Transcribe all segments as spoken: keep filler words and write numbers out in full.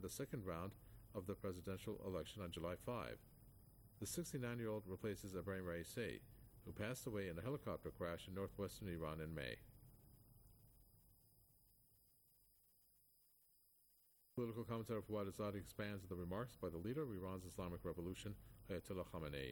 the second round of the presidential election on July fifth. The sixty-nine-year-old replaces Ebrahim Raisi, who passed away in a helicopter crash in northwestern Iran in May. Political commentator Fawad Azadi expands on the remarks by the leader of Iran's Islamic Revolution, Ayatollah Khamenei.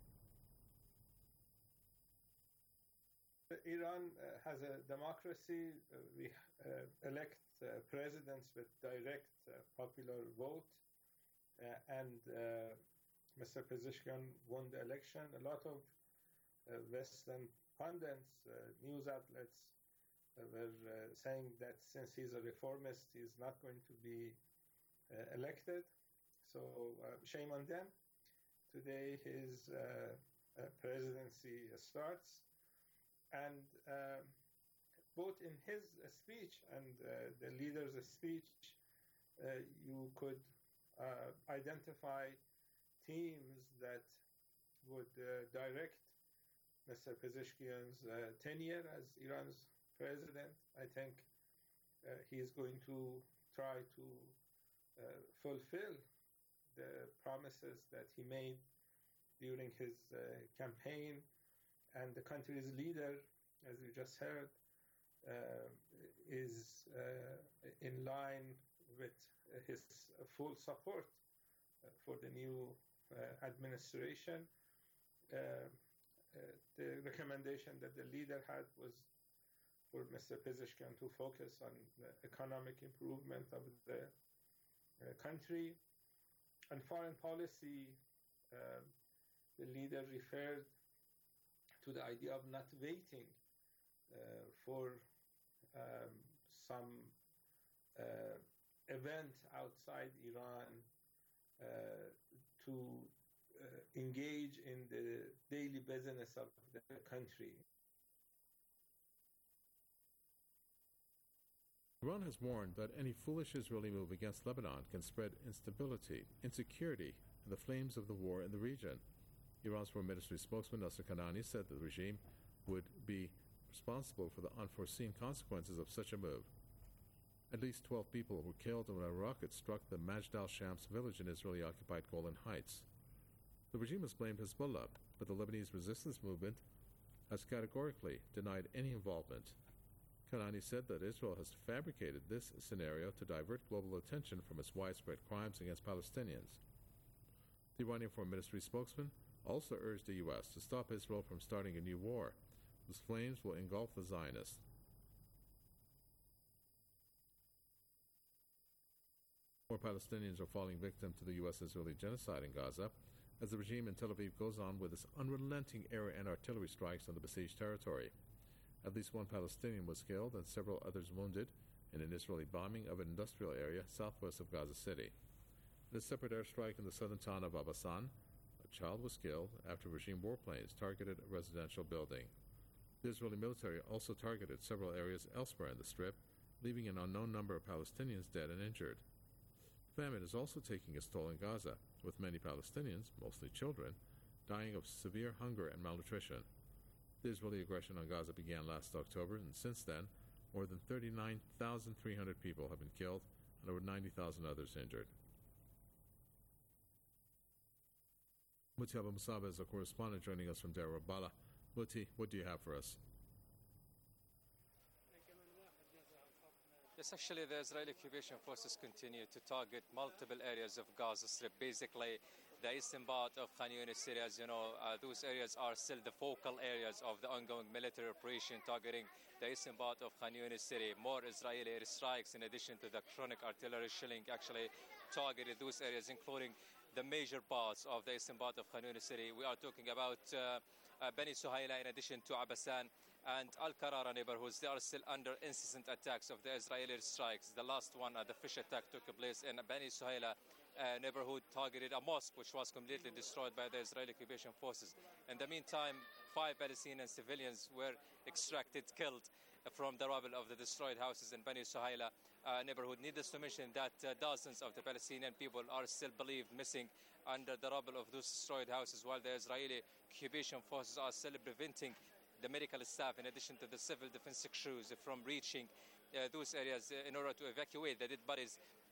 Iran uh, has a democracy. Uh, we uh, elect uh, presidents with direct uh, popular vote, uh, and uh, Mister Pezeshkian won the election. A lot of uh, Western pundits, uh, news outlets, uh, were uh, saying that since he's a reformist, he's not going to be uh, elected. So uh, shame on them. Today his uh, uh, presidency starts. And uh, both in his speech and uh, the leader's speech, uh, you could uh, identify themes that would uh, direct Mister Pezeshkian's uh, tenure as Iran's president. I think uh, he is going to try to uh, fulfill the promises that he made during his uh, campaign. And the country's leader, as we just heard, uh, is uh, in line with his full support uh, for the new uh, administration. Uh, uh, the recommendation that the leader had was for Mister Pezeshkian to focus on the economic improvement of the uh, country. And foreign policy, uh, the leader referred to the idea of not waiting uh, for um, some uh, event outside Iran uh, to uh, engage in the daily business of the country. Iran has warned that any foolish Israeli move against Lebanon can spread instability, insecurity, and the flames of the war in the region. Iran's Foreign Ministry spokesman Nasser Kanani said that the regime would be responsible for the unforeseen consequences of such a move. At least twelve people were killed when a rocket struck the Majd al-Shams village in Israeli-occupied Golan Heights. The regime has blamed Hezbollah, but the Lebanese resistance movement has categorically denied any involvement. Kanani said that Israel has fabricated this scenario to divert global attention from its widespread crimes against Palestinians. The Iranian Foreign Ministry spokesman also urged the U S to stop Israel from starting a new war, whose flames will engulf the Zionists. More Palestinians are falling victim to the U S-Israeli genocide in Gaza, as the regime in Tel Aviv goes on with its unrelenting air and artillery strikes on the besieged territory. At least one Palestinian was killed and several others wounded in an Israeli bombing of an industrial area southwest of Gaza City. In a separate airstrike in the southern town of Abasan, a child was killed after regime warplanes targeted a residential building. The Israeli military also targeted several areas elsewhere in the Strip, leaving an unknown number of Palestinians dead and injured. Famine is also taking its toll in Gaza, with many Palestinians, mostly children, dying of severe hunger and malnutrition. The Israeli aggression on Gaza began last October, and since then, more than thirty-nine thousand three hundred people have been killed and over ninety thousand others injured. Muti Abu Musab is a correspondent joining us from Deir al-Balah. Muti, what do you have for us? Yes, actually, the Israeli occupation forces continue to target multiple areas of Gaza Strip. Basically, the eastern part of Khan Yunis area, as you know, uh, those areas are still the focal areas of the ongoing military operation targeting the eastern part of Khan Yunis city. More Israeli airstrikes, in addition to the chronic artillery shelling, actually targeted those areas, including the major parts of the eastern part of Khan Yunis city. We are talking about uh, uh, Bani Suhaila, in addition to Abasan and Al-Qarara neighborhoods. They are still under incessant attacks of the Israeli strikes. The last one, uh, the fish attack, took place in Bani Suhaila uh, neighborhood, targeted a mosque which was completely destroyed by the Israeli occupation forces. In the meantime, five Palestinian civilians were extracted, killed from the rubble of the destroyed houses in Bani Suhaila uh, neighborhood. Needless to mention that uh, dozens of the Palestinian people are still believed missing under the rubble of those destroyed houses, while the Israeli occupation forces are still preventing the medical staff, in addition to the civil defense crews, from reaching uh, those areas uh, in order to evacuate the dead bodies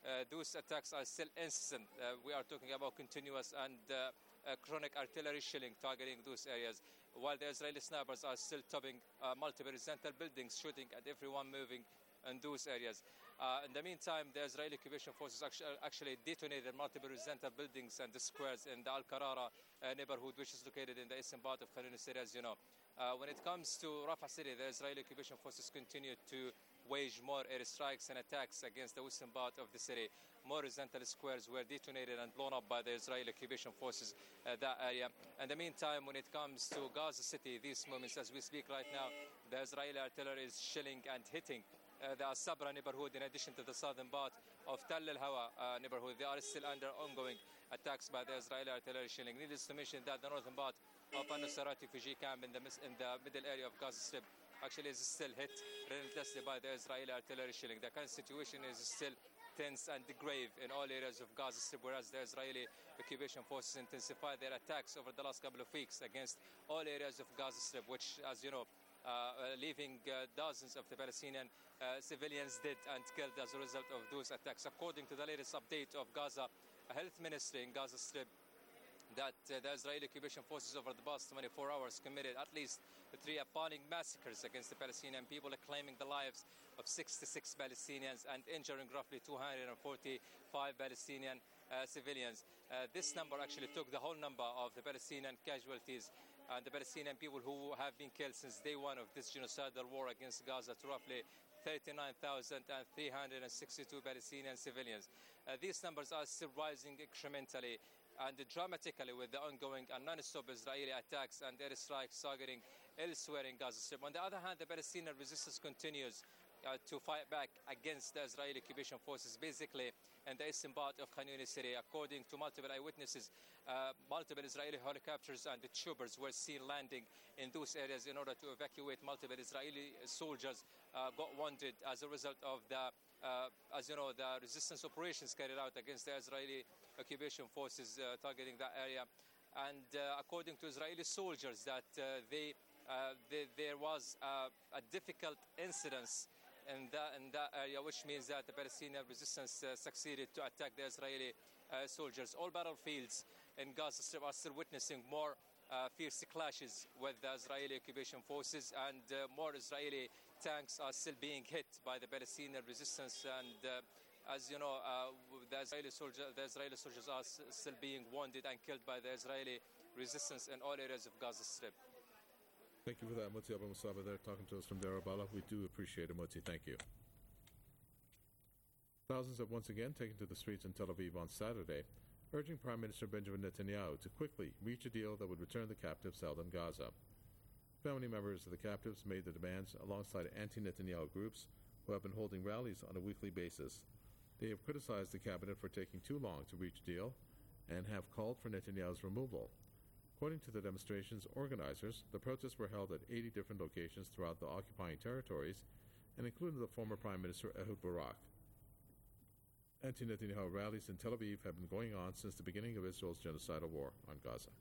uh, those attacks are still incessant. Uh, we are talking about continuous and uh, uh, chronic artillery shelling targeting those areas, while the Israeli snipers are still topping uh, multiple residential buildings, shooting at everyone moving in those areas. Uh, in the meantime, the Israeli occupation forces actually, actually detonated multiple residential buildings and the squares in the Al-Qarara uh, neighborhood, which is located in the eastern part of Khan Yunis City, as you know. Uh, when it comes to Rafah City, the Israeli occupation forces continue to wage more airstrikes and attacks against the western part of the city. More residential squares were detonated and blown up by the Israeli occupation forces uh, that area. In the meantime, when it comes to Gaza City, these moments as we speak right now, the Israeli artillery is shelling and hitting uh, the Sabra neighborhood in addition to the southern part of Tal al-Hawa uh, neighborhood. They are still under ongoing attacks by the Israeli artillery shelling. Needless to mention that the northern part of Al-Nusayrat refugee camp in the, in the middle area of Gaza Strip actually is still hit relentlessly by the Israeli artillery shelling. The current situation is still tense and grave in all areas of Gaza Strip, whereas the Israeli occupation forces intensify their attacks over the last couple of weeks against all areas of Gaza Strip, which, as you know, uh, leaving uh, dozens of the Palestinian uh, civilians dead and killed as a result of those attacks. According to the latest update of Gaza Health Ministry in Gaza Strip, that uh, the Israeli occupation forces over the past twenty-four hours committed at least three appalling massacres against the Palestinian people, claiming the lives of sixty-six Palestinians and injuring roughly two hundred forty-five Palestinian uh, civilians. Uh, this number actually took the whole number of the Palestinian casualties and the Palestinian people who have been killed since day one of this genocidal war against Gaza to roughly thirty-nine thousand three hundred sixty-two Palestinian civilians. Uh, these numbers are still rising incrementally and dramatically with the ongoing and non-stop Israeli attacks and airstrikes targeting elsewhere in Gaza Strip. On the other hand, the Palestinian resistance continues uh, to fight back against the Israeli occupation forces, basically in the eastern part of Khan Yunis City. According to multiple eyewitnesses, uh, multiple Israeli helicopters and the troopers were seen landing in those areas in order to evacuate multiple Israeli soldiers uh, got wounded as a result of the Uh, as you know, the resistance operations carried out against the Israeli occupation forces uh, targeting that area. And uh, according to Israeli soldiers, that uh, they, uh, they, there was uh, a difficult incidence in that, in that area, which means that the Palestinian resistance uh, succeeded to attack the Israeli uh, soldiers. All battlefields in Gaza Strip are still witnessing more uh, fierce clashes with the Israeli occupation forces, and uh, more Israeli tanks are still being hit by the Palestinian resistance, and uh, as you know, uh, the Israeli soldier, the Israeli soldiers are s- still being wounded and killed by the Israeli resistance in all areas of Gaza Strip. Thank you for that, Mutsi Abu Musaba there, talking to us from Darabala. We do appreciate it, Mutsi. Thank you. Thousands have once again taken to the streets in Tel Aviv on Saturday, urging Prime Minister Benjamin Netanyahu to quickly reach a deal that would return the captives held in Gaza. Family members of the captives made the demands alongside anti-Netanyahu groups who have been holding rallies on a weekly basis. They have criticized the cabinet for taking too long to reach a deal and have called for Netanyahu's removal. According to the demonstration's organizers, the protests were held at eighty different locations throughout the occupying territories and included the former Prime Minister Ehud Barak. Anti-Netanyahu rallies in Tel Aviv have been going on since the beginning of Israel's genocidal war on Gaza.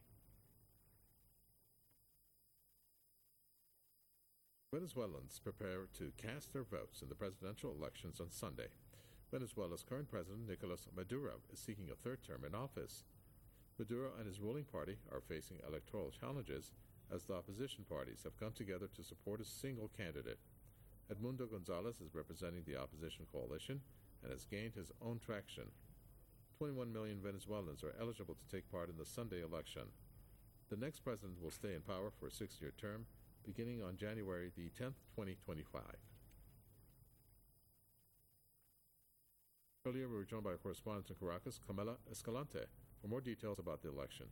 Venezuelans prepare to cast their votes in the presidential elections on Sunday. Venezuela's current president, Nicolas Maduro, is seeking a third term in office. Maduro and his ruling party are facing electoral challenges as the opposition parties have come together to support a single candidate. Edmundo Gonzalez is representing the opposition coalition and has gained his own traction. twenty-one million Venezuelans are eligible to take part in the Sunday election. The next president will stay in power for a six-year term, beginning on January the tenth, twenty twenty-five. Earlier, we were joined by our correspondent in Caracas, Camila Escalante, for more details about the election.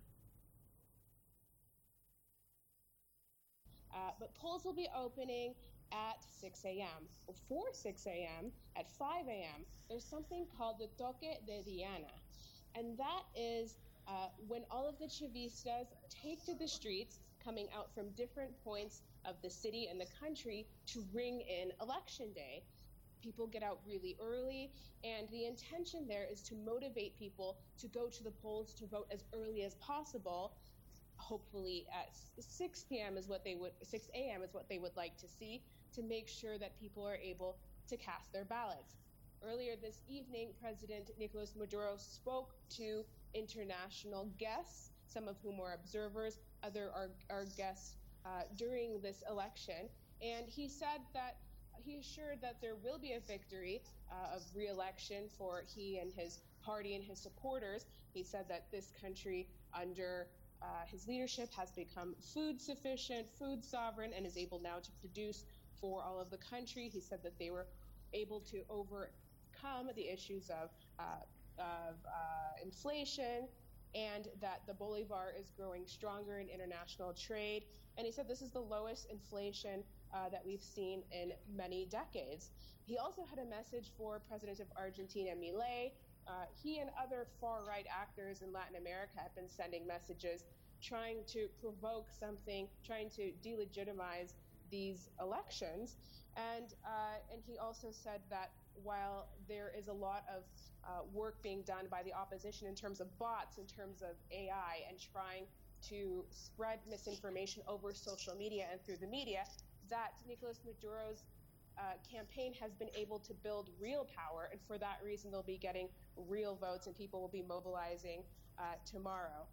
Uh, but polls will be opening at six a.m. Before six a.m., at five a.m., there's something called the Toque de Diana. And that is uh, when all of the Chavistas take to the streets, coming out from different points of the city and the country to ring in election day. People get out really early, and the intention there is to motivate people to go to the polls to vote as early as possible. Hopefully at six p.m. is what they would, six a.m. is what they would like to see, to make sure that people are able to cast their ballots. Earlier this evening, President Nicolas Maduro spoke to international guests, some of whom were observers, other are, are guests uh, during this election. And he said that he assured that there will be a victory uh, of re-election for he and his party and his supporters. He said that this country under uh, his leadership has become food sufficient, food sovereign, and is able now to produce for all of the country. He said that they were able to overcome the issues of, uh, of uh, inflation, and that the bolivar is growing stronger in international trade. And he said this is the lowest inflation uh, that we've seen in many decades. He also had a message for President of Argentina, Milei. Uh, he and other far-right actors in Latin America have been sending messages trying to provoke something, trying to delegitimize these elections. And, uh, and he also said that while there is a lot of uh, work being done by the opposition in terms of bots, in terms of A I, and trying to spread misinformation over social media and through the media, that Nicolas Maduro's uh, campaign has been able to build real power, and for that reason they'll be getting real votes and people will be mobilizing uh, tomorrow.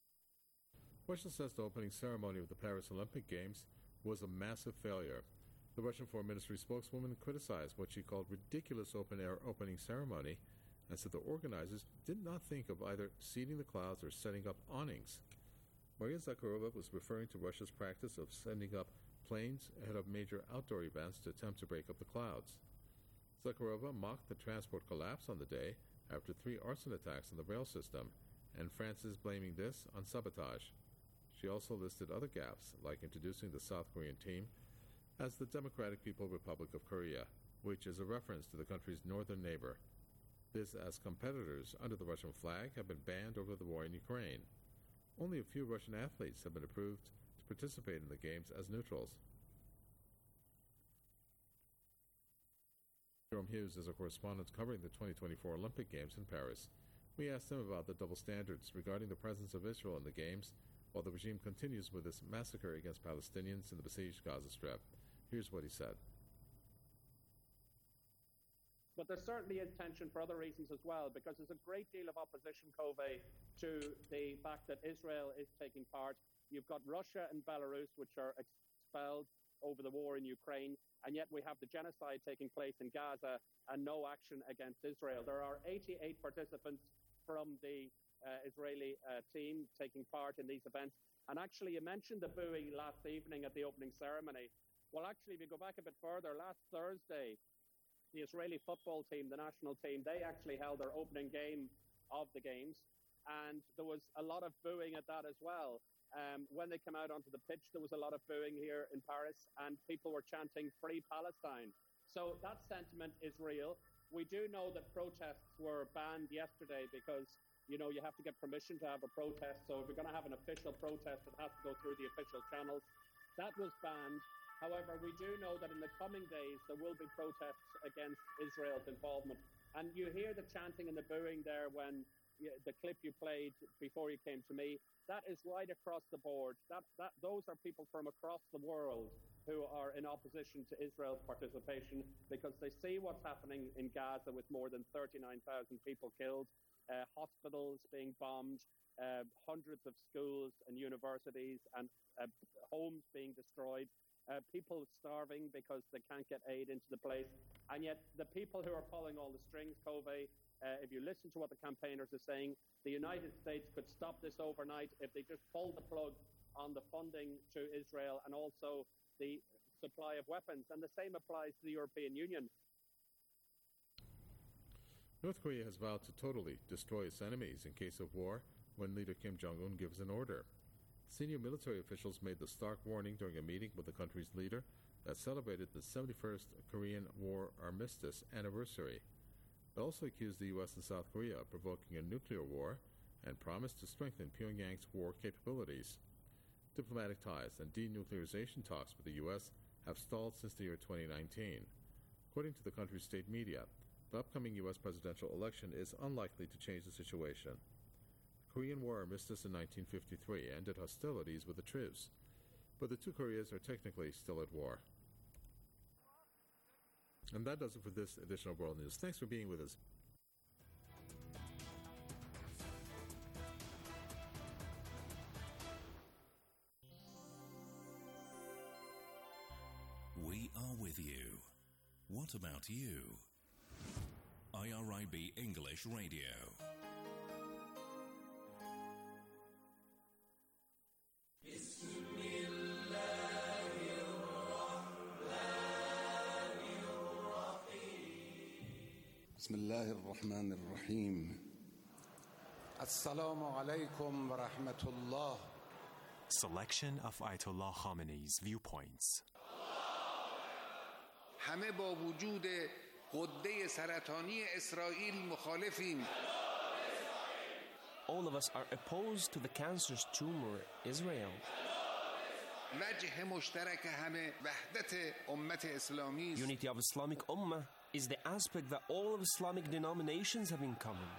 Russia says the opening ceremony of the Paris Olympic Games was a massive failure. The Russian Foreign Ministry spokeswoman criticized what she called ridiculous open-air opening ceremony and said the organizers did not think of either seeding the clouds or setting up awnings. Maria Zakharova was referring to Russia's practice of sending up planes ahead of major outdoor events to attempt to break up the clouds. Zakharova mocked the transport collapse on the day after three arson attacks on the rail system, and France is blaming this on sabotage. She also listed other gaffes, like introducing the South Korean team as the Democratic People's Republic of Korea, which is a reference to the country's northern neighbor. This as competitors under the Russian flag have been banned over the war in Ukraine. Only a few Russian athletes have been approved to participate in the Games as neutrals. Jerome Hughes is a correspondent covering the twenty twenty-four Olympic Games in Paris. We asked him about the double standards regarding the presence of Israel in the Games, while the regime continues with its massacre against Palestinians in the besieged Gaza Strip. Here's what he said. But there's certainly a tension for other reasons as well, because there's a great deal of opposition, Kove, to the fact that Israel is taking part. You've got Russia and Belarus, which are expelled over the war in Ukraine, and yet we have the genocide taking place in Gaza and no action against Israel. There are eighty-eight participants from the uh, Israeli uh, team taking part in these events. And actually, you mentioned the booing last evening at the opening ceremony. Well, actually, if you go back a bit further, last Thursday, the Israeli football team, the national team, they actually held their opening game of the Games. And there was a lot of booing at that as well. Um, when they came out onto the pitch, there was a lot of booing here in Paris, and people were chanting Free Palestine. So that sentiment is real. We do know that protests were banned yesterday because, you know, you have to get permission to have a protest. So if you're going to have an official protest, it has to go through the official channels. That was banned. However, we do know that in the coming days, there will be protests against Israel's involvement. And you hear the chanting and the booing there when you, the clip you played before you came to me, that is right across the board. That, that, those are people from across the world who are in opposition to Israel's participation because they see what's happening in Gaza with more than thirty-nine thousand people killed, uh, hospitals being bombed, uh, hundreds of schools and universities and uh, homes being destroyed. Uh, people starving because they can't get aid into the place. And yet the people who are pulling all the strings, Kove, uh, if you listen to what the campaigners are saying, the United States could stop this overnight if they just pull the plug on the funding to Israel and also the supply of weapons. And the same applies to the European Union. North Korea has vowed to totally destroy its enemies in case of war when leader Kim Jong-un gives an order. Senior military officials made the stark warning during a meeting with the country's leader that celebrated the seventy-first Korean War armistice anniversary. They also accused the U S and South Korea of provoking a nuclear war and promised to strengthen Pyongyang's war capabilities. Diplomatic ties and denuclearization talks with the U S have stalled since the year twenty nineteen. According to the country's state media, the upcoming U S presidential election is unlikely to change the situation. The Korean War armistice in nineteen fifty-three ended hostilities with a truce, but the two Koreas are technically still at war. And that does it for this edition of World News. Thanks for being with us. We are with you. What about you? I R I B English Radio. بسم الله الرحمن الرحيم السلام عليكم ورحمة الله. Selection of Ayatollah Khamenei's viewpoints. همه با وجود غده سرطانی اسرائیل مخالفیم. All of us are opposed to the cancerous tumor Israel. وجه مشترک همه وحدت امت اسلامی است. Unity of Islamic Ummah is the aspect that all of Islamic denominations have in common.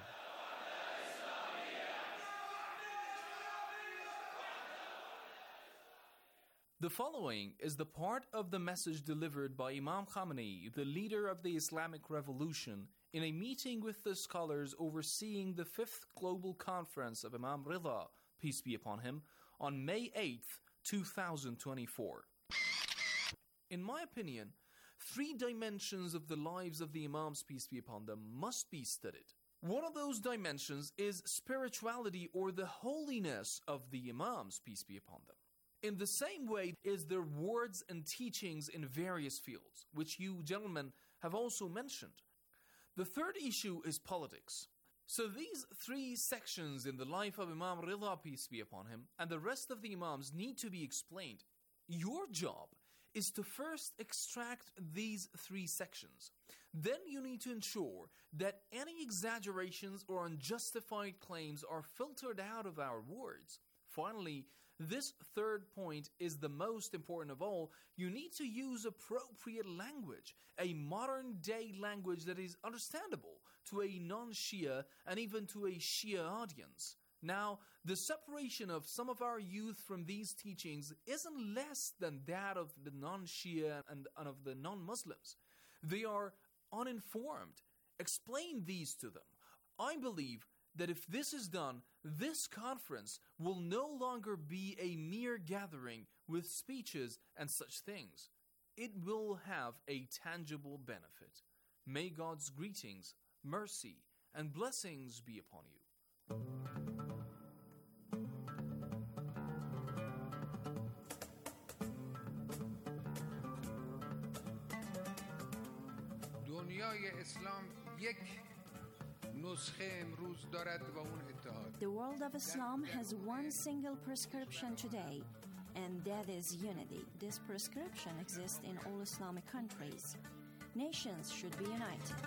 The following is the part of the message delivered by Imam Khamenei, the leader of the Islamic Revolution, in a meeting with the scholars overseeing the fifth Global Conference of Imam Rida, peace be upon him, on May eighth, twenty twenty-four. In my opinion, three dimensions of the lives of the Imams, peace be upon them, must be studied. One of those dimensions is spirituality or the holiness of the Imams, peace be upon them. In the same way is their words and teachings in various fields, which you gentlemen have also mentioned. The third issue is politics. So these three sections in the life of Imam Rida, peace be upon him, and the rest of the Imams need to be explained. Your job is to first extract these three sections. Then you need to ensure that any exaggerations or unjustified claims are filtered out of our words. Finally, this third point is the most important of all. You need to use appropriate language, a modern-day language that is understandable to a non-Shia and even to a Shia audience. Now, the separation of some of our youth from these teachings isn't less than that of the non-Shia and, and of the non-Muslims. They are uninformed. Explain these to them. I believe that if this is done, this conference will no longer be a mere gathering with speeches and such things. It will have a tangible benefit. May God's greetings, mercy, and blessings be upon you. دنیای اسلام یک The world of Islam has one single prescription today, and that is unity. This prescription exists in all Islamic countries. Nations should be united.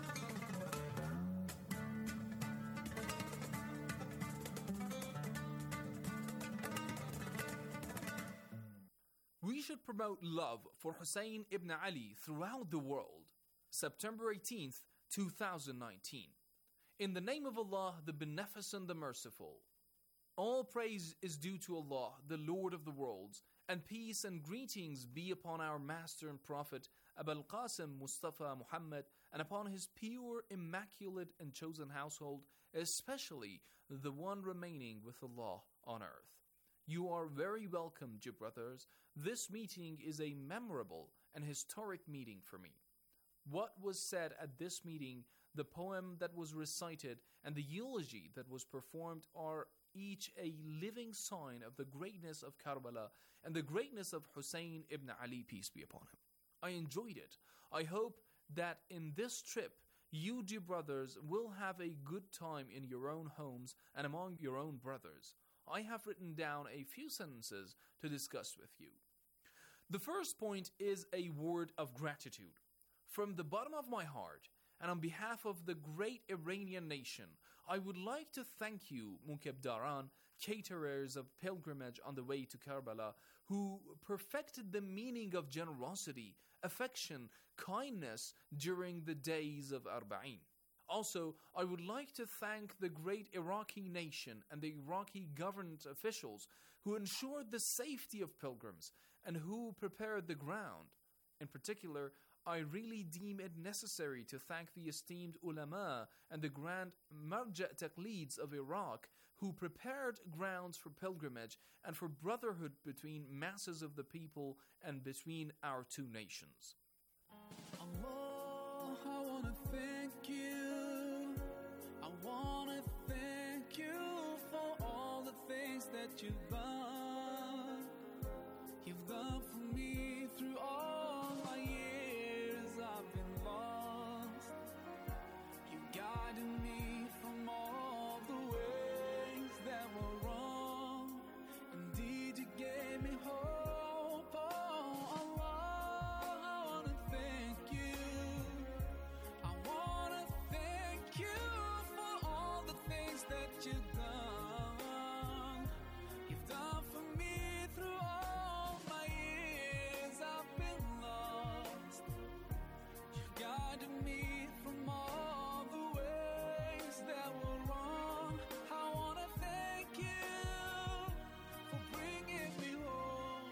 We should promote love for Hussein ibn Ali throughout the world. September eighteenth, twenty nineteen. In the name of Allah, the Beneficent, the Merciful. All praise is due to Allah, the Lord of the worlds, and peace and greetings be upon our Master and Prophet, Abul Qasim Mustafa Muhammad, and upon his pure, immaculate, and chosen household, especially the one remaining with Allah on earth. You are very welcome, dear brothers. This meeting is a memorable and historic meeting for me. What was said at this meeting, the poem that was recited, and the eulogy that was performed are each a living sign of the greatness of Karbala and the greatness of Hussein ibn Ali, peace be upon him. I enjoyed it. I hope that in this trip, you, dear brothers, will have a good time in your own homes and among your own brothers. I have written down a few sentences to discuss with you. The first point is a word of gratitude. From the bottom of my heart, and on behalf of the great Iranian nation, I would like to thank you, Munkebdaran, caterers of pilgrimage on the way to Karbala, who perfected the meaning of generosity, affection, kindness during the days of Arba'in. Also, I would like to thank the great Iraqi nation and the Iraqi government officials who ensured the safety of pilgrims and who prepared the ground. In particular, I really deem it necessary to thank the esteemed ulama and the grand marja taqleeds of Iraq who prepared grounds for pilgrimage and for brotherhood between masses of the people and between our two nations. Allah, I want to thank you. I want to thank you for all the things that you've done. You've done for me through all my years I've been lost. You guided me from all the ways that were wrong. Indeed, you gave me hope. Oh, Allah, I want to thank you. I want to thank you for all the things that you've done. You've done for me through all my years I've been lost. You guided me from all the ways that were wrong. I want to thank you for bringing me home.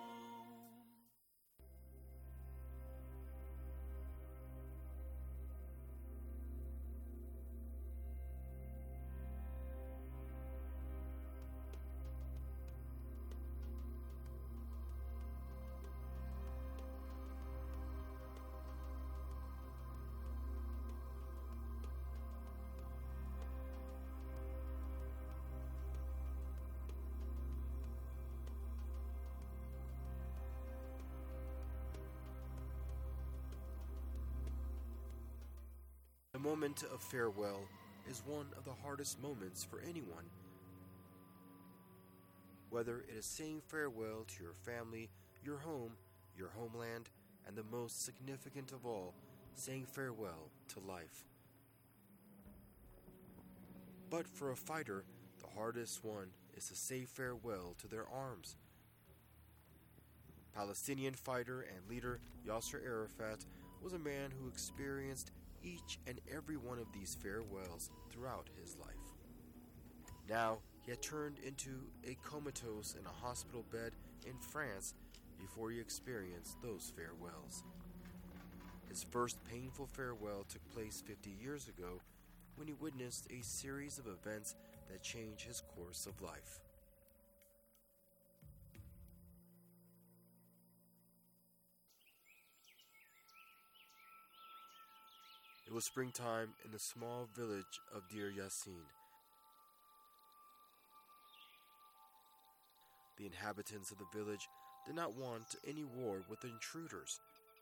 The moment of farewell is one of the hardest moments for anyone. Whether it is saying farewell to your family, your home, your homeland, and the most significant of all, saying farewell to life. But for a fighter, the hardest one is to say farewell to their arms. Palestinian fighter and leader Yasser Arafat was a man who experienced each and every one of these farewells throughout his life. Now, he had turned into a comatose in a hospital bed in France before he experienced those farewells. His first painful farewell took place fifty years ago when he witnessed a series of events that changed his course of life. It was springtime in the small village of Deir Yassin. The inhabitants of the village did not want any war with intruders.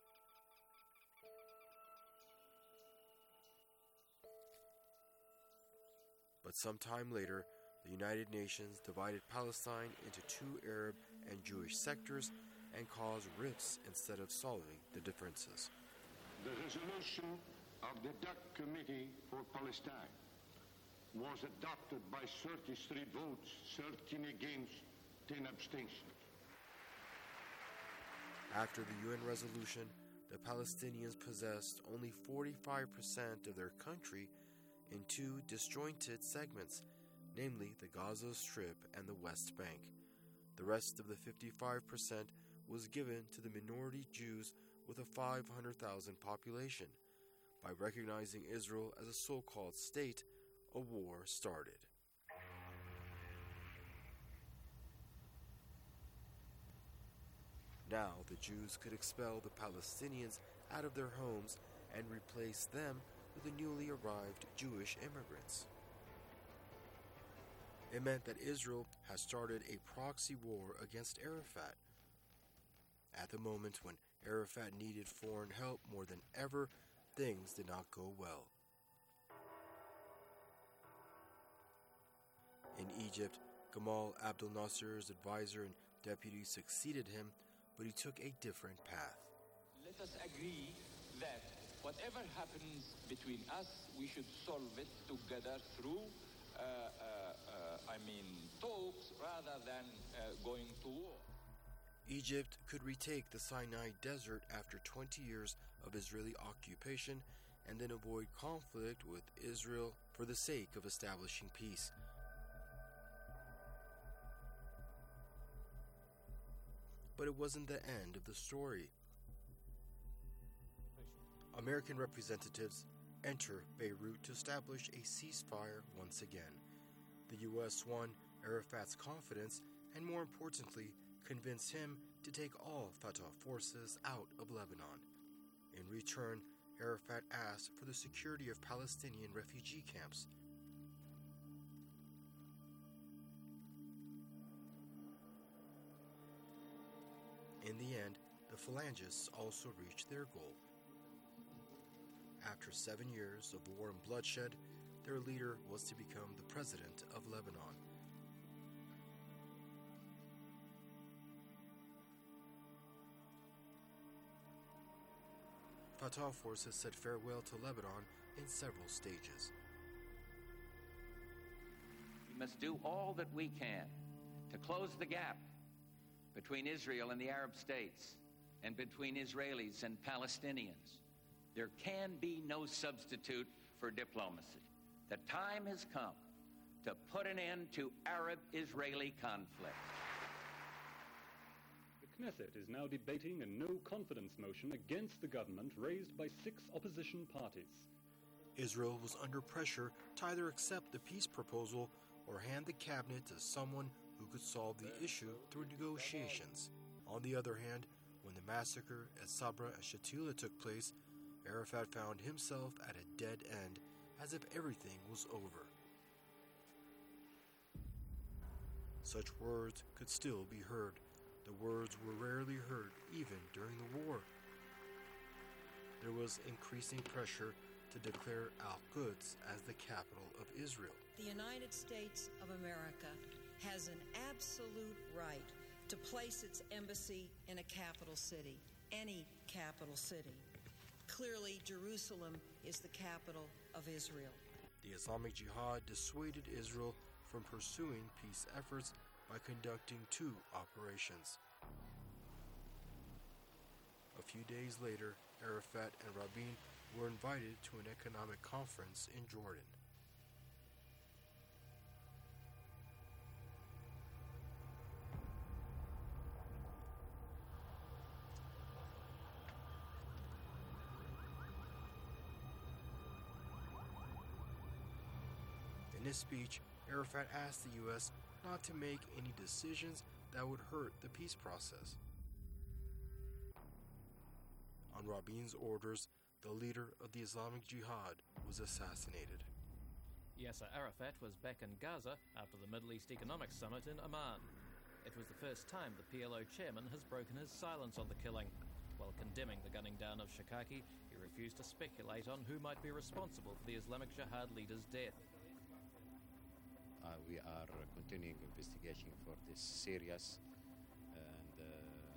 But sometime later, the United Nations divided Palestine into two Arab and Jewish sectors and caused rifts instead of solving the differences. The resolution of the D U C Committee for Palestine was adopted by thirty-three votes, thirteen against, ten abstentions. After the U N resolution, the Palestinians possessed only forty-five percent of their country in two disjointed segments, namely the Gaza Strip and the West Bank. The rest of the fifty-five percent was given to the minority Jews with a five hundred thousand population. By recognizing Israel as a so-called state, a war started. Now the Jews could expel the Palestinians out of their homes and replace them with the newly arrived Jewish immigrants. It meant that Israel has started a proxy war against Arafat. At the moment when Arafat needed foreign help more than ever, things did not go well. In Egypt, Gamal Abdel Nasser's advisor and deputy succeeded him, but he took a different path. Let us agree that whatever happens between us, we should solve it together through, uh, uh, uh, I mean, talks rather than uh, going to war. Egypt could retake the Sinai Desert after twenty years of Israeli occupation and then avoid conflict with Israel for the sake of establishing peace. But it wasn't the end of the story. American representatives enter Beirut to establish a ceasefire once again. The U S won Arafat's confidence and, more importantly, convinced him to take all Fatah forces out of Lebanon. In return, Arafat asked for the security of Palestinian refugee camps. In the end, the Phalangists also reached their goal. After seven years of war and bloodshed, their leader was to become the president of Lebanon. Fatah forces said farewell to Lebanon in several stages. We must do all that we can to close the gap between Israel and the Arab states, and between Israelis and Palestinians. There can be no substitute for diplomacy. The time has come to put an end to Arab-Israeli conflict. The Knesset is now debating a no-confidence motion against the government raised by six opposition parties. Israel was under pressure to either accept the peace proposal or hand the cabinet to someone who could solve the issue through negotiations. On the other hand, when the massacre at Sabra and Shatila took place, Arafat found himself at a dead end, as if everything was over. Such words could still be heard. The words were rarely heard even during the war. There was increasing pressure to declare Al-Quds as the capital of Israel. The United States of America has an absolute right to place its embassy in a capital city, any capital city. Clearly, Jerusalem is the capital of Israel. The Islamic Jihad dissuaded Israel from pursuing peace efforts by conducting two operations. A few days later, Arafat and Rabin were invited to an economic conference in Jordan. In his speech, Arafat asked the U S not to make any decisions that would hurt the peace process. On Rabin's orders, the leader of the Islamic Jihad was assassinated. Yasser Arafat was back in Gaza after the Middle East Economic Summit in Amman. It was the first time the P L O chairman has broken his silence on the killing. While condemning the gunning down of Shikaki, he refused to speculate on who might be responsible for the Islamic Jihad leader's death. Uh, we are continuing investigation for this serious and uh,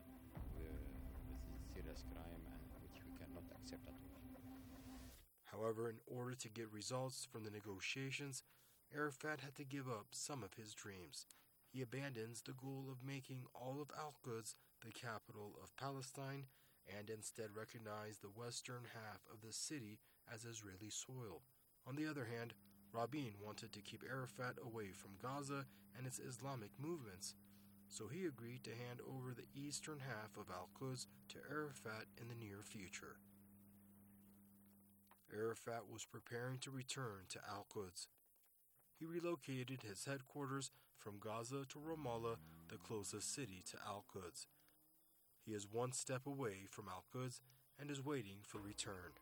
serious crime and which we cannot accept at all. However, in order to get results from the negotiations, Arafat had to give up some of his dreams. He abandons the goal of making all of Al-Quds the capital of Palestine and instead recognize the western half of the city as Israeli soil. On the other hand, Rabin wanted to keep Arafat away from Gaza and its Islamic movements, so he agreed to hand over the eastern half of Al-Quds to Arafat in the near future. Arafat was preparing to return to Al-Quds. He relocated his headquarters from Gaza to Ramallah, the closest city to Al-Quds. He is one step away from Al-Quds and is waiting for return.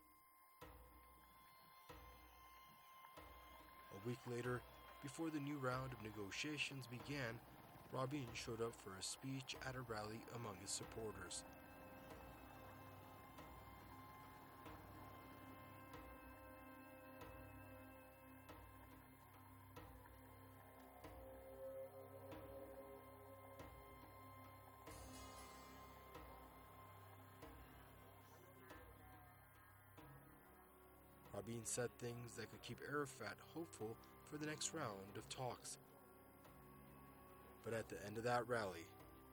A week later, before the new round of negotiations began, Rabin showed up for a speech at a rally among his supporters. Rabin said things that could keep Arafat hopeful for the next round of talks. But at the end of that rally,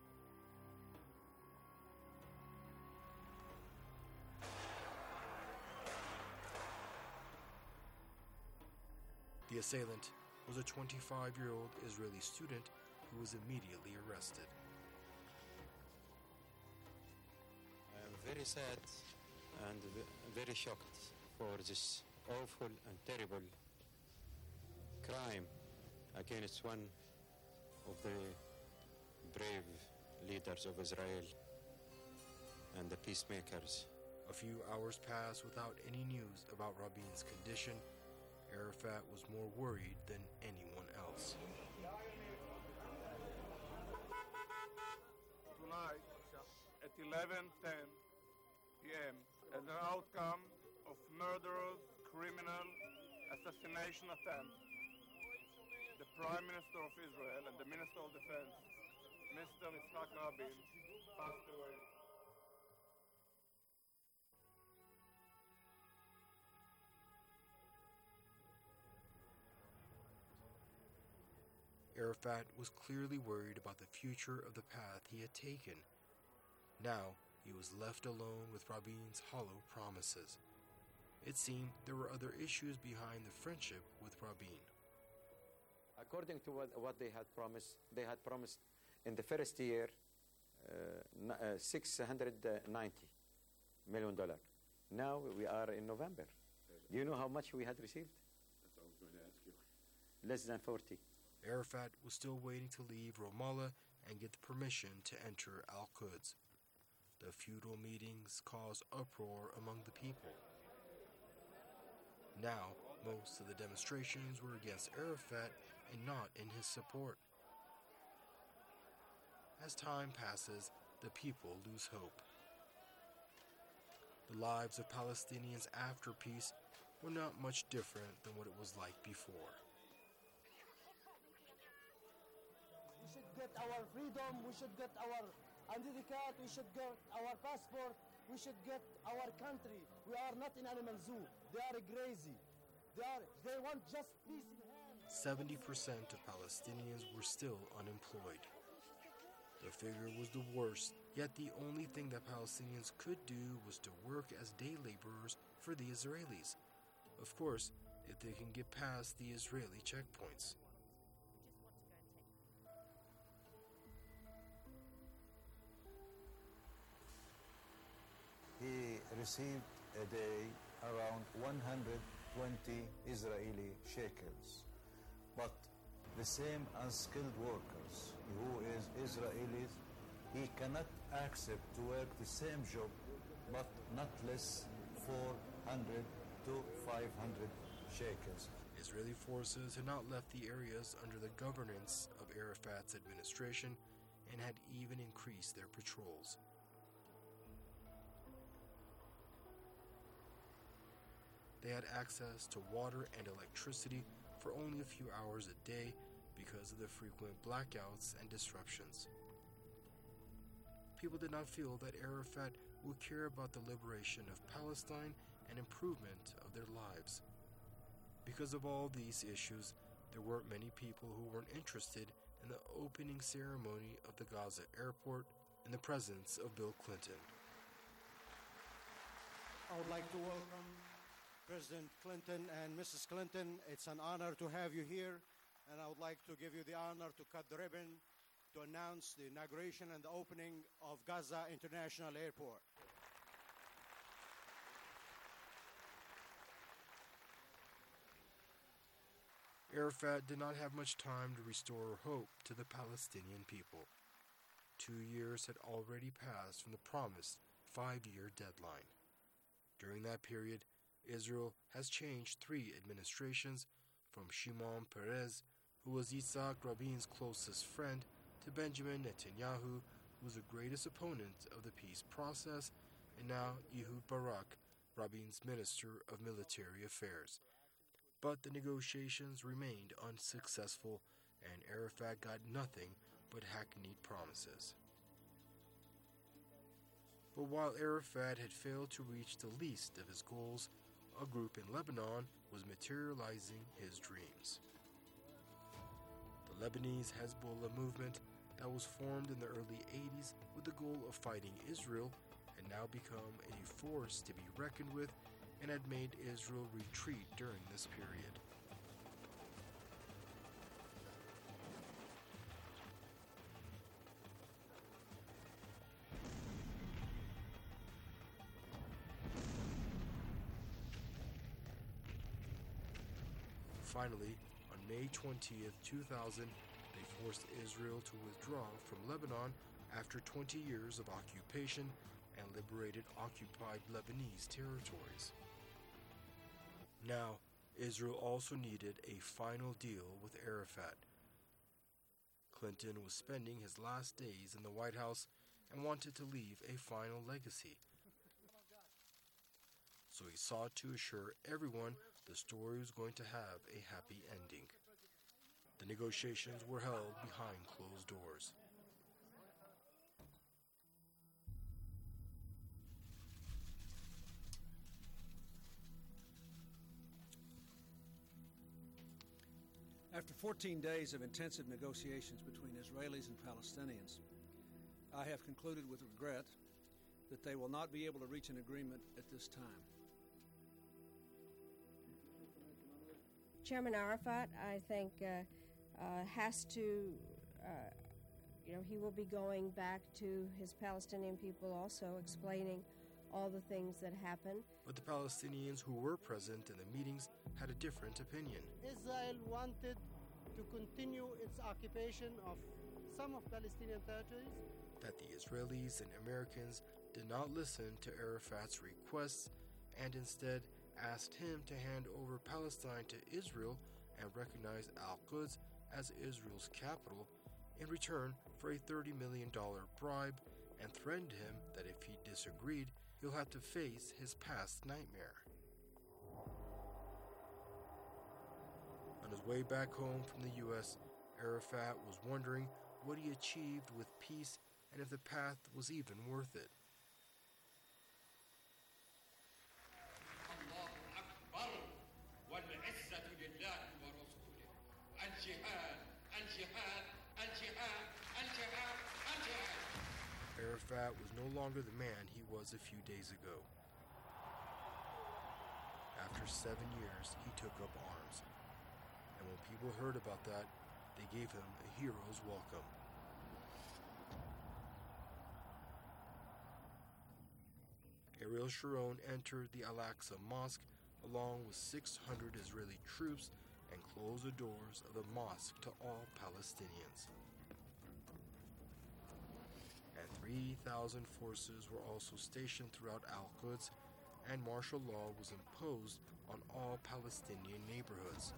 the assailant was a twenty-five-year-old Israeli student who was immediately arrested. I am very sad and very shocked for this awful and terrible crime against one of the brave leaders of Israel and the peacemakers. A few hours passed without any news about Rabin's condition. Arafat was more worried than anyone else. Tonight at eleven ten p m as an outcome of murderous criminal assassination attempt, the Prime Minister of Israel and the Minister of Defense, Mister Yitzhak Rabin, passed away. Arafat was clearly worried about the future of the path he had taken. Now, he was left alone with Rabin's hollow promises. It seemed there were other issues behind the friendship with Rabin. According to what, what they had promised, they had promised in the first year uh, uh, six hundred ninety million dollars. Now we are in November. Do you know how much we had received? That's what I was going to ask you. Less than forty. Arafat was still waiting to leave Ramallah and get the permission to enter Al-Quds. The feudal meetings caused uproar among the people. Now, most of the demonstrations were against Arafat and not in his support. As time passes, the people lose hope. The lives of Palestinians after peace were not much different than what it was like before. We should get our freedom, we should get our identity card, we should get our passport, we should get our country. We are not in animal zoo. They are crazy. They are, they want just peace in hand. seventy percent of Palestinians were still unemployed. The figure was the worst, yet the only thing that Palestinians could do was to work as day laborers for the Israelis. Of course, if they can get past the Israeli checkpoints. He received a day around one hundred twenty Israeli shekels. But the same unskilled workers who is Israelis, he cannot accept to work the same job, but not less four hundred to five hundred shekels. Israeli forces had not left the areas under the governance of Arafat's administration and had even increased their patrols. They had access to water and electricity for only a few hours a day because of the frequent blackouts and disruptions. People did not feel that Arafat would care about the liberation of Palestine and improvement of their lives. Because of all these issues, there weren't many people who weren't interested in the opening ceremony of the Gaza airport in the presence of Bill Clinton. I would like to welcome President Clinton and Missus Clinton. It's an honor to have you here, and I would like to give you the honor to cut the ribbon to announce the inauguration and the opening of Gaza International Airport. Arafat did not have much time to restore hope to the Palestinian people. Two years had already passed from the promised five-year deadline. During that period, Israel has changed three administrations, from Shimon Peres, who was Yitzhak Rabin's closest friend, to Benjamin Netanyahu, who was the greatest opponent of the peace process, and now Ehud Barak, Rabin's Minister of Military Affairs. But the negotiations remained unsuccessful, and Arafat got nothing but hackneyed promises. But while Arafat had failed to reach the least of his goals, a group in Lebanon was materializing his dreams. The Lebanese Hezbollah movement that was formed in the early eighties with the goal of fighting Israel had now become a force to be reckoned with and had made Israel retreat during this period. finally, on May twentieth, two thousand, they forced Israel to withdraw from Lebanon after twenty years of occupation and liberated occupied Lebanese territories. Now, Israel also needed a final deal with Arafat. Clinton was spending his last days in the White House and wanted to leave a final legacy. So he sought to assure everyone the story was going to have a happy ending. The negotiations were held behind closed doors. After fourteen days of intensive negotiations between Israelis and Palestinians, I have concluded with regret that they will not be able to reach an agreement at this time. Chairman Arafat, I think, uh, uh, has to, uh, you know, he will be going back to his Palestinian people also, explaining all the things that happened. But the Palestinians who were present in the meetings had a different opinion. Israel wanted to continue its occupation of some of Palestinian territories. That the Israelis and Americans did not listen to Arafat's requests and instead asked him to hand over Palestine to Israel and recognize Al-Quds as Israel's capital in return for a thirty million dollars bribe, and threatened him that if he disagreed, he'll have to face his past nightmare. On his way back home from the U S, Arafat was wondering what he achieved with peace and if the path was even worth it. Arafat was no longer the man he was a few days ago. After seven years, he took up arms. And when people heard about that, they gave him a hero's welcome. Ariel Sharon entered the Al-Aqsa Mosque along with six hundred Israeli troops and closed the doors of the mosque to all Palestinians. And three thousand forces were also stationed throughout Al-Quds, and martial law was imposed on all Palestinian neighborhoods.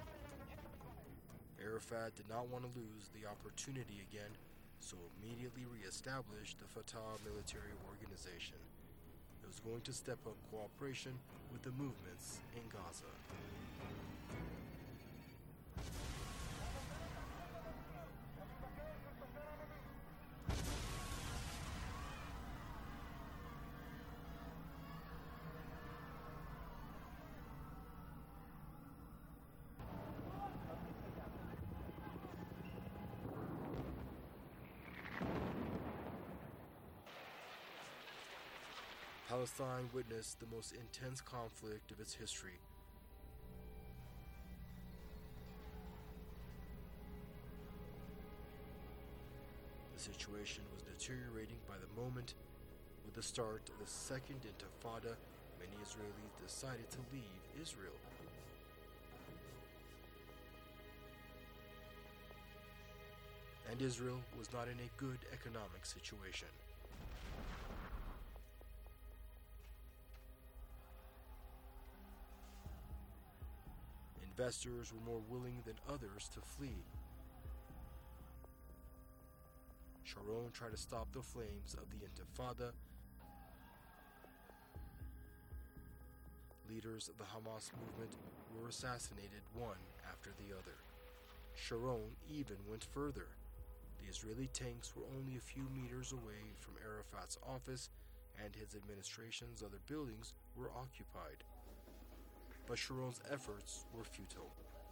Arafat did not want to lose the opportunity again, so immediately re-established the Fatah military organization. It was going to step up cooperation with the movements in Gaza. Palestine witnessed the most intense conflict of its history. The situation was deteriorating by the moment. With the start of the Second Intifada, many Israelis decided to leave Israel. And Israel was not in a good economic situation. Investors were more willing than others to flee. Sharon tried to stop the flames of the Intifada. Leaders of the Hamas movement were assassinated one after the other. Sharon even went further. The Israeli tanks were only a few meters away from Arafat's office, and his administration's other buildings were occupied. But Sharon's efforts were futile.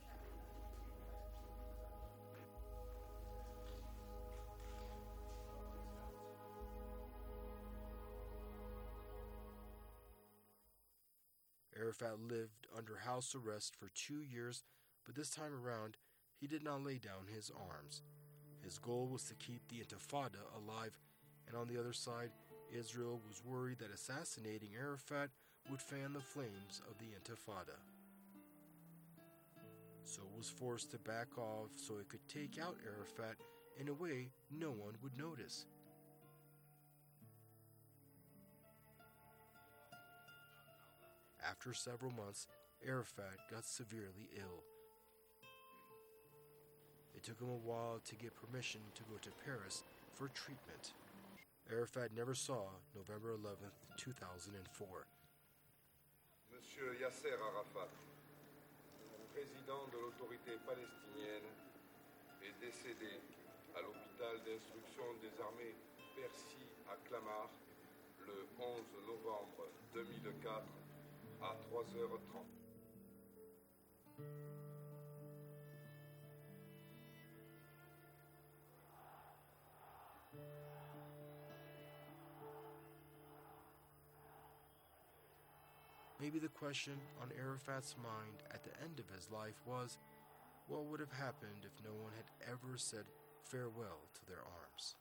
Arafat lived under house arrest for two years, but this time around, he did not lay down his arms. His goal was to keep the Intifada alive, and on the other side, Israel was worried that assassinating Arafat would fan the flames of the Intifada. so it was forced to back off so it could take out Arafat in a way no one would notice. After several months, Arafat got severely ill. It took him a while to get permission to go to Paris for treatment. Arafat never saw November eleventh, two thousand four. Monsieur Yasser Arafat, président de l'autorité palestinienne, est décédé à l'hôpital d'instruction des armées Percy à Clamart le onze novembre deux mille quatre à trois heures trente. Maybe the question on Arafat's mind at the end of his life was, what would have happened if no one had ever said farewell to their arms?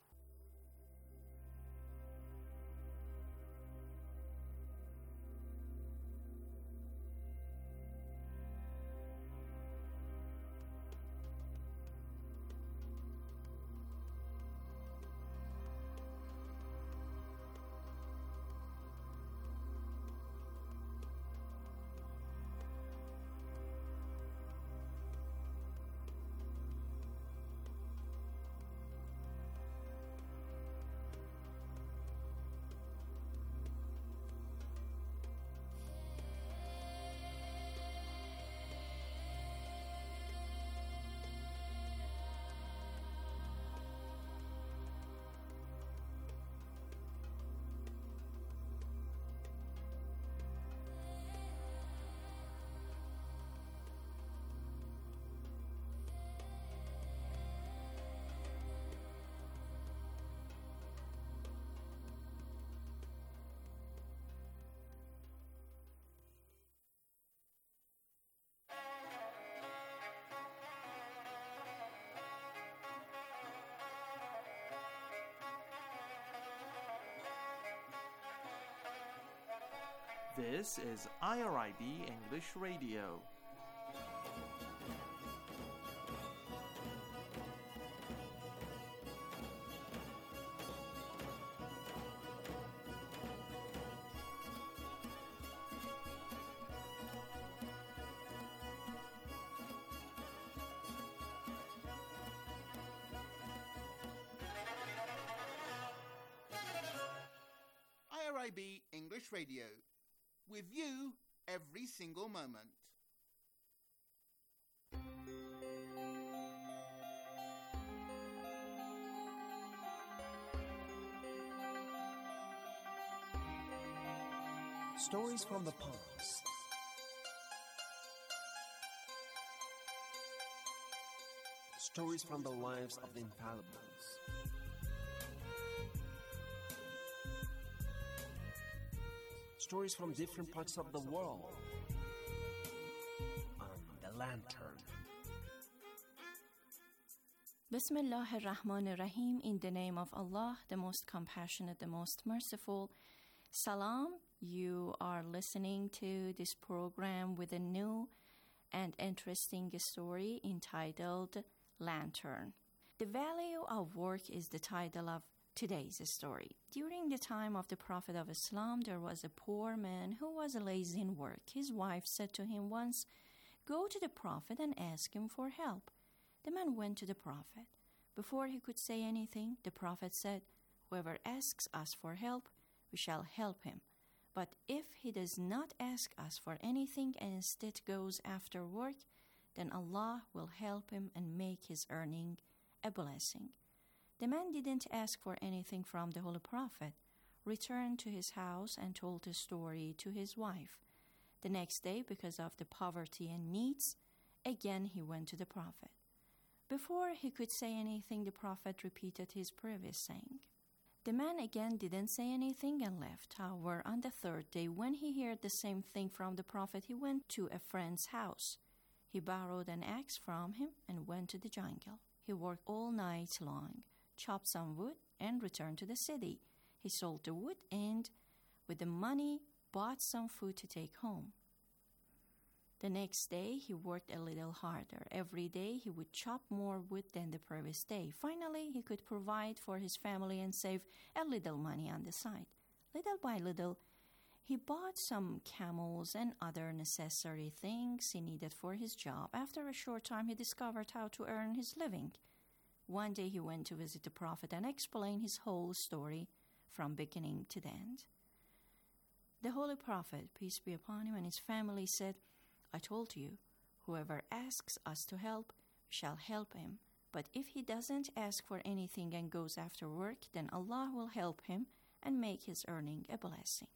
This is I R I B English Radio. I R I B English Radio. With you every single moment. Stories from the past. Stories from the lives of the infallibles. Stories from different parts of the world. On the Lantern. Bismillah ar-Rahman ar-Rahim, in the name of Allah, the most compassionate, the most merciful. Salam, you are listening to this program with a new and interesting story entitled Lantern. The value of work is the title of today's story. During the time of the Prophet of Islam, there was a poor man who was lazy in work. His wife said to him once, "Go to the Prophet and ask him for help." The man went to the Prophet. Before he could say anything, the Prophet said, "Whoever asks us for help, we shall help him. But if he does not ask us for anything and instead goes after work, then Allah will help him and make his earning a blessing." The man didn't ask for anything from the Holy Prophet, returned to his house and told the story to his wife. The next day, because of the poverty and needs, again he went to the Prophet. Before he could say anything, the Prophet repeated his previous saying. The man again didn't say anything and left. However, on the third day, when he heard the same thing from the Prophet, he went to a friend's house. He borrowed an axe from him and went to the jungle. He worked all night long, chopped some wood, and returned to the city. He sold the wood and, with the money, bought some food to take home. The next day, he worked a little harder. Every day, he would chop more wood than the previous day. Finally, he could provide for his family and save a little money on the side. Little by little, he bought some camels and other necessary things he needed for his job. After a short time, he discovered how to earn his living. One day, he went to visit the Prophet and explain his whole story from beginning to the end. The Holy Prophet, peace be upon him, and his family said, I told you, whoever asks us to help, we shall help him. But if he doesn't ask for anything and goes after work, then Allah will help him and make his earning a blessing.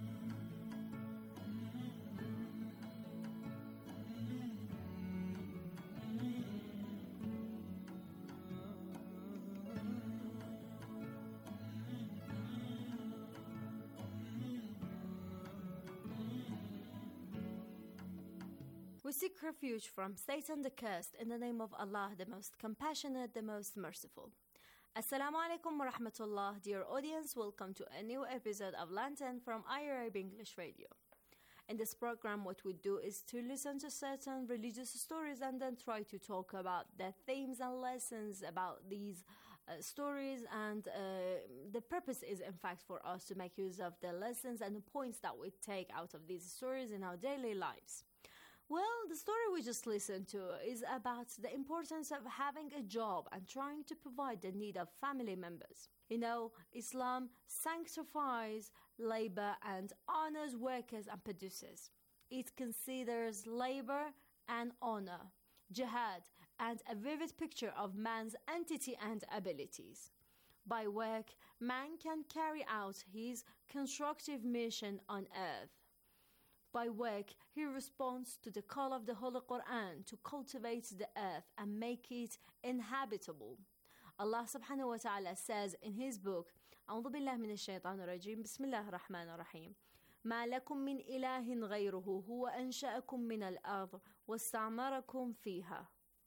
We seek refuge from Satan the cursed in the name of Allah, the most compassionate, the most merciful. Assalamu alaikum wa rahmatullah. Dear audience, welcome to a new episode of Lantern from I R I B English Radio. In this program, what we do is to listen to certain religious stories and then try to talk about the themes and lessons about these uh, stories, and uh, the purpose is in fact for us to make use of the lessons and the points that we take out of these stories in our daily lives. Well, the story we just listened to is about the importance of having a job and trying to provide the need of family members. You know, Islam sanctifies labor and honors workers and producers. It considers labor an honor, jihad, and a vivid picture of man's entity and abilities. By work, man can carry out his constructive mission on earth. By work, he responds to the call of the Holy Quran to cultivate the earth and make it inhabitable. Allah subhanahu wa ta'ala says in his book, أعوذ بالله من الشيطان الرجيم بسم الله الرحمن الرحيم ما لكم من إله غيره هو أنشأكم من الأرض واستعمركم فيها.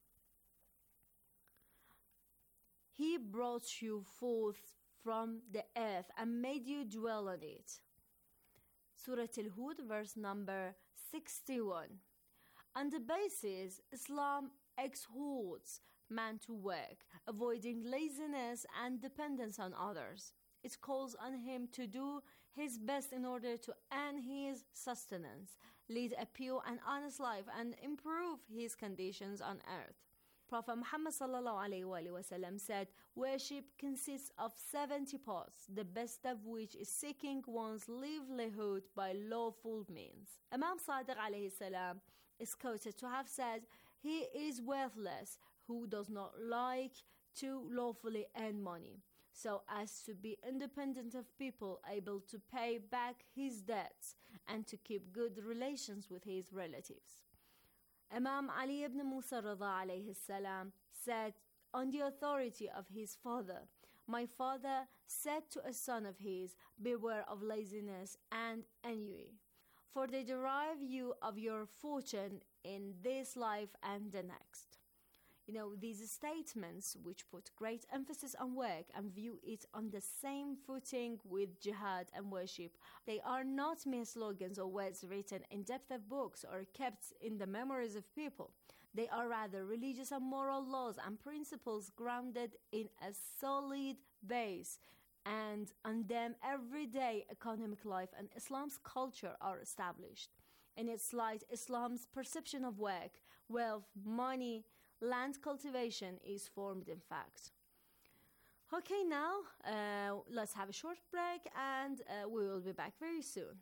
He brought you forth from the earth and made you dwell on it. Surah Al-Hud, verse number sixty-one. On the basis, Islam exhorts man to work, avoiding laziness and dependence on others. It calls on him to do his best in order to earn his sustenance, lead a pure and honest life, and improve his conditions on earth. Prophet Muhammad sallallahu alaihi wasallam said, worship consists of seventy parts, the best of which is seeking one's livelihood by lawful means. Imam Sadiq alayhi salam is quoted to have said, he is worthless who does not like to lawfully earn money, so as to be independent of people, able to pay back his debts, and to keep good relations with his relatives. Imam Ali ibn Musa Rida alayhi salam said, on the authority of his father, my father said to a son of his, beware of laziness and ennui, for they derive you of your fortune in this life and the next. You know, these statements, which put great emphasis on work and view it on the same footing with jihad and worship, they are not mere slogans or words written in depth of books or kept in the memories of people. They are rather religious and moral laws and principles grounded in a solid base, and on them everyday economic life and Islam's culture are established. In its light, Islam's perception of work, wealth, money, land cultivation is formed in fact. Okay, now uh, let's have a short break, and uh, we will be back very soon.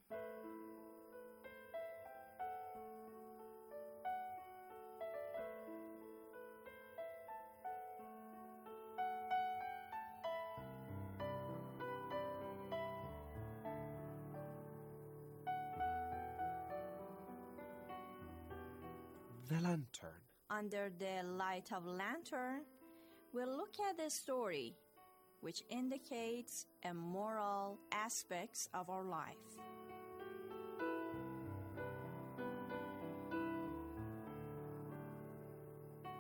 The Lantern. Under the light of lantern, we'll look at a story which indicates a moral aspects of our life.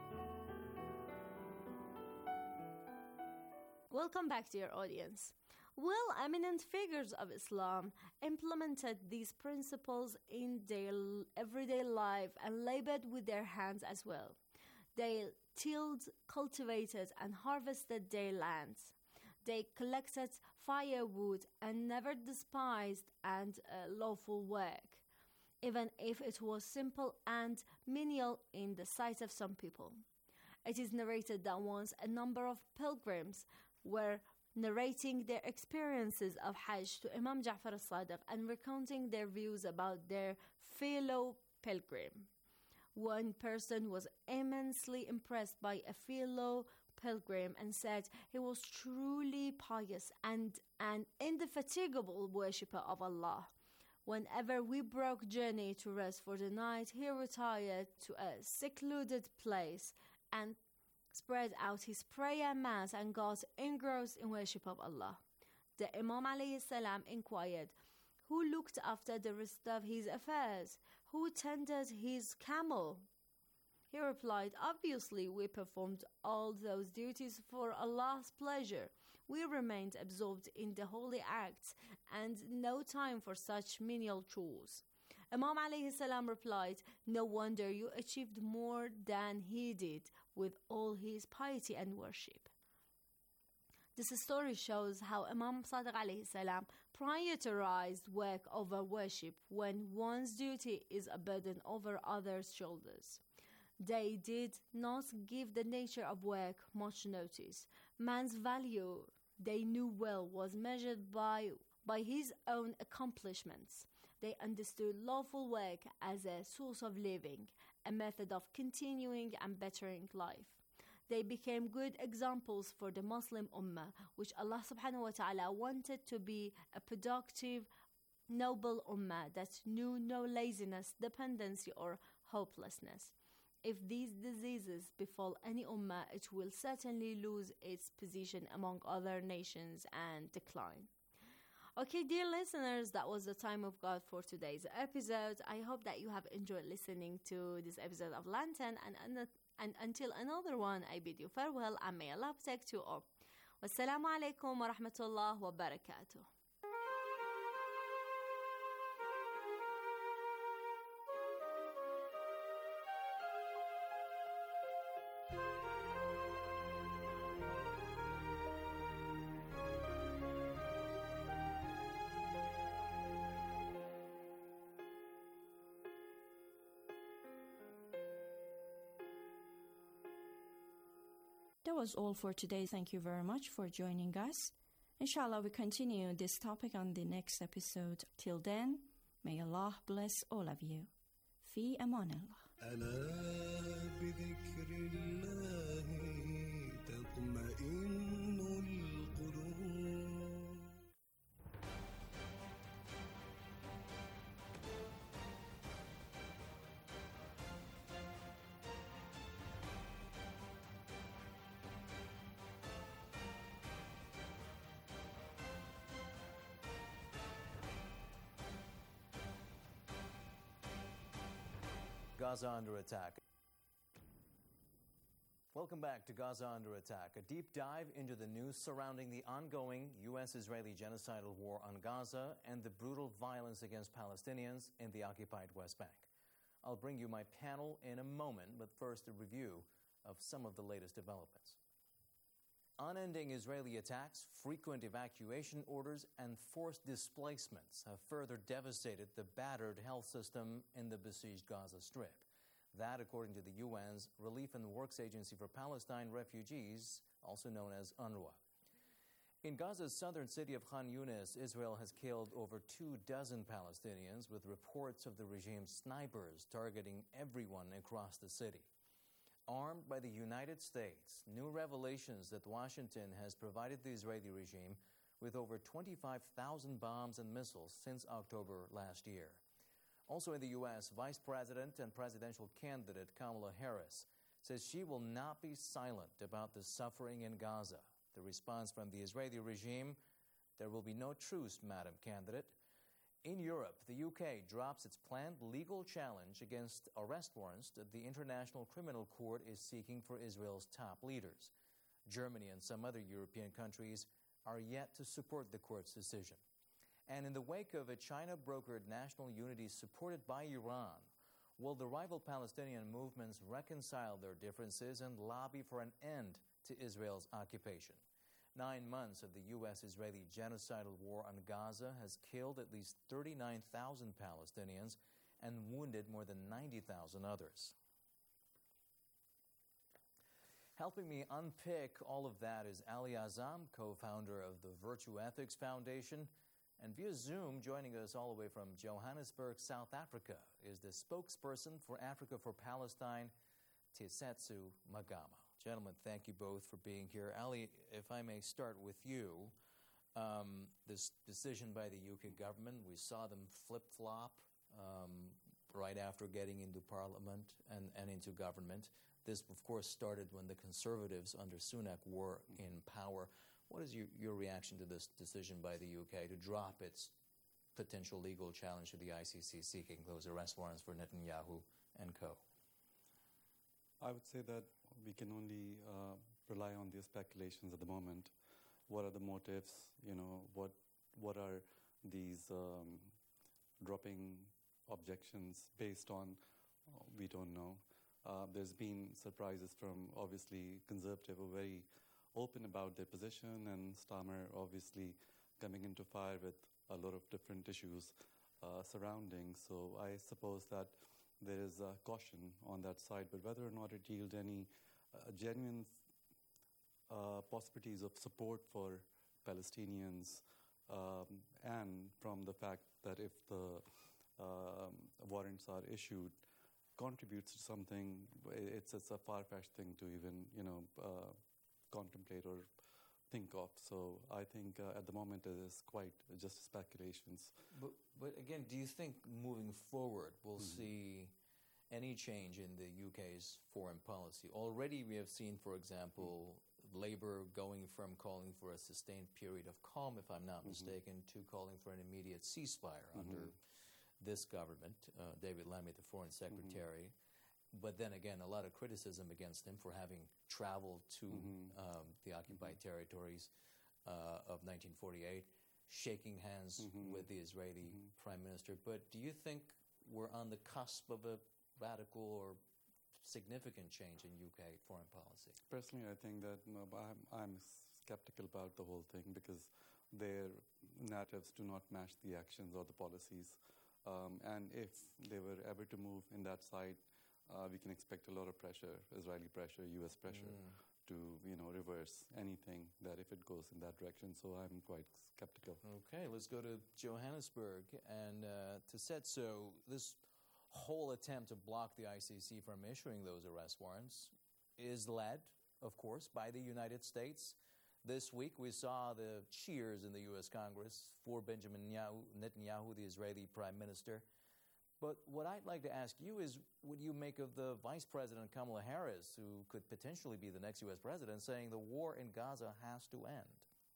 Welcome back, dear audience. Well-eminent figures of Islam implemented these principles in their everyday life and labored with their hands as well. They tilled, cultivated, and harvested their lands. They collected firewood and never despised and uh, lawful work, even if it was simple and menial in the sight of some people. It is narrated that once a number of pilgrims were narrating their experiences of Hajj to Imam Ja'far al-Sadiq and recounting their views about their fellow pilgrim. One person was immensely impressed by a fellow pilgrim and said he was truly pious and an indefatigable worshipper of Allah. Whenever we broke journey to rest for the night, he retired to a secluded place and spread out his prayer mats and got engrossed in worship of Allah. The Imam alayhi salam inquired, who looked after the rest of his affairs? Who tended his camel? He replied, obviously we performed all those duties for Allah's pleasure. We remained absorbed in the holy acts and no time for such menial chores. Imam alayhi salam replied, no wonder you achieved more than he did with all his piety and worship. This story shows how Imam Sadiq alayhi salam prioritized work over worship when one's duty is a burden over others' shoulders. They did not give the nature of work much notice. Man's value, they knew well, was measured by, by his own accomplishments. They understood lawful work as a source of living, a method of continuing and bettering life. They became good examples for the Muslim Ummah, which Allah subhanahu wa ta'ala wanted to be a productive, noble Ummah that knew no laziness, dependency, or hopelessness. If these diseases befall any Ummah, it will certainly lose its position among other nations and decline. Okay, dear listeners, that was the time of God for today's episode. I hope that you have enjoyed listening to this episode of Lantern, and, and, and until another one, I bid you farewell and may Allah protect you all. Wassalamu alaikum wa rahmatullah wa barakatuh. That was all for today. Thank you very much for joining us. Inshallah, we continue this topic on the next episode. Till then, may Allah bless all of you. Fi amanillah. Gaza under attack. Welcome back to Gaza Under Attack, a deep dive into the news surrounding the ongoing U S Israeli genocidal war on Gaza and the brutal violence against Palestinians in the occupied West Bank. I'll bring you my panel in a moment, but first a review of some of the latest developments. Unending Israeli attacks, frequent evacuation orders, and forced displacements have further devastated the battered health system in the besieged Gaza Strip. That, according to the U N's Relief and Works Agency for Palestine Refugees, also known as UNRWA. In Gaza's southern city of Khan Yunis, Israel has killed over two dozen Palestinians, with reports of the regime's snipers targeting everyone across the city. Armed by the United States, new revelations that Washington has provided the Israeli regime with over twenty-five thousand bombs and missiles since October last year. Also in the U S, Vice President and presidential candidate Kamala Harris says she will not be silent about the suffering in Gaza. The response from the Israeli regime, there will be no truce, Madam Candidate. In Europe, the U K drops its planned legal challenge against arrest warrants that the International Criminal Court is seeking for Israel's top leaders. Germany and some other European countries are yet to support the court's decision. And in the wake of a China-brokered national unity supported by Iran, will the rival Palestinian movements reconcile their differences and lobby for an end to Israel's occupation? Nine months of the U S-Israeli genocidal war on Gaza has killed at least thirty-nine thousand Palestinians and wounded more than ninety thousand others. Helping me unpick all of that is Ali Azam, co-founder of the Virtue Ethics Foundation, and via Zoom, joining us all the way from Johannesburg, South Africa, is the spokesperson for Africa for Palestine, Tsetso Magama. Gentlemen, thank you both for being here. Ali, if I may start with you, um, this decision by the U K government, we saw them flip-flop um, right after getting into Parliament and, and into government. This, of course, started when the Conservatives under Sunak were in power. What is your, your reaction to this decision by the U K to drop its potential legal challenge to the I C C seeking those arrest warrants for Netanyahu and co? I would say that we can only uh, rely on the speculations at the moment. What are the motives? You know, what what are these um, dropping objections based on? Uh, we don't know. Uh, there's been surprises from, obviously, Conservative were very open about their position, and Starmer obviously coming into fire with a lot of different issues uh, surrounding. So I suppose that there is uh, caution on that side, but whether or not it yield any uh, genuine uh, possibilities of support for Palestinians, um, and from the fact that if the um, warrants are issued, contributes to something, it's, it's a far-fetched thing to even, you know, uh, contemplate or think of. So I think uh, at the moment it is quite just speculations. But, but again, do you think moving forward we'll Mm-hmm. see any change in the U K's foreign policy? Already we have seen, for example, mm-hmm. Labour going from calling for a sustained period of calm, if I'm not Mm-hmm. mistaken, to calling for an immediate ceasefire Mm-hmm. under this government, uh, David Lammy, the foreign secretary. Mm-hmm. But then again, a lot of criticism against him for having traveled to Mm-hmm. um, the occupied mm-hmm. territories uh, of nineteen forty-eight, shaking hands mm-hmm. with the Israeli mm-hmm. prime minister. But do you think we're on the cusp of a radical or significant change in U K foreign policy? Personally, I think that no, I'm, I'm skeptical about the whole thing because their narratives do not match the actions or the policies. Um, and if they were ever to move in that side, uh, we can expect a lot of pressure, Israeli pressure, U S pressure, mm. to you know reverse anything that if it goes in that direction. So I'm quite skeptical. Okay, let's go to Johannesburg and uh, to Tsetso. This whole attempt to block the I C C from issuing those arrest warrants is led, of course, by the United States. This week, we saw the cheers in the U S Congress for Benjamin Netanyahu, the Israeli prime minister. But what I'd like to ask you is, what do you make of the Vice President Kamala Harris, who could potentially be the next U S president, saying the war in Gaza has to end?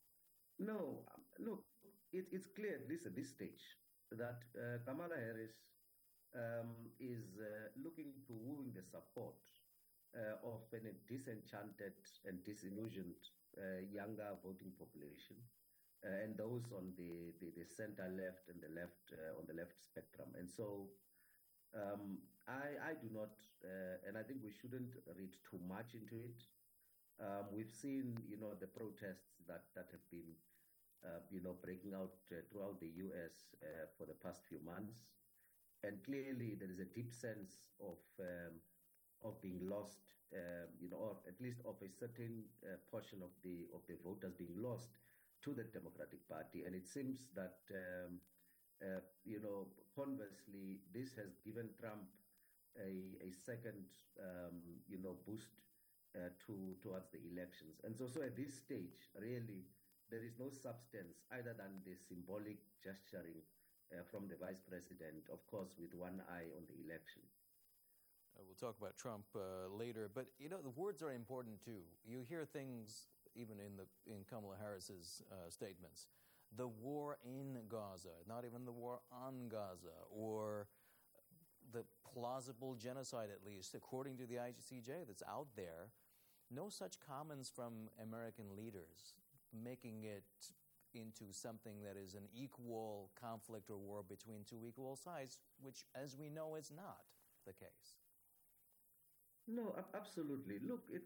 No, um, look, it, it's clear at least at this stage that uh, Kamala Harris um, is uh, looking to wooing the support uh, of a disenchanted and disillusioned Uh, younger voting population, uh, and those on the, the, the center left and the left uh, on the left spectrum. And so um, I, I do not, uh, and I think we shouldn't read too much into it. Um, we've seen, you know, the protests that, that have been, uh, you know, breaking out uh, throughout the U S uh, for the past few months. And clearly there is a deep sense of um, of being lost, uh, you know, or at least of a certain uh, portion of the of the voters being lost to the Democratic Party. And it seems that, um, uh, you know, conversely, this has given Trump a, a second, um, you know, boost uh, to towards the elections. And so, so at this stage, really, there is no substance other than the symbolic gesturing uh, from the Vice President, of course, with one eye on the election. Uh, we'll talk about Trump uh, later, but you know the words are important too. You hear things even in the in Kamala Harris's uh, statements: the war in Gaza, not even the war on Gaza, or the plausible genocide, at least according to the I C J that's out there. No such comments from American leaders. making it into something that is an equal conflict or war between two equal sides, which, as we know, is not the case. No, ab- absolutely. Look, it,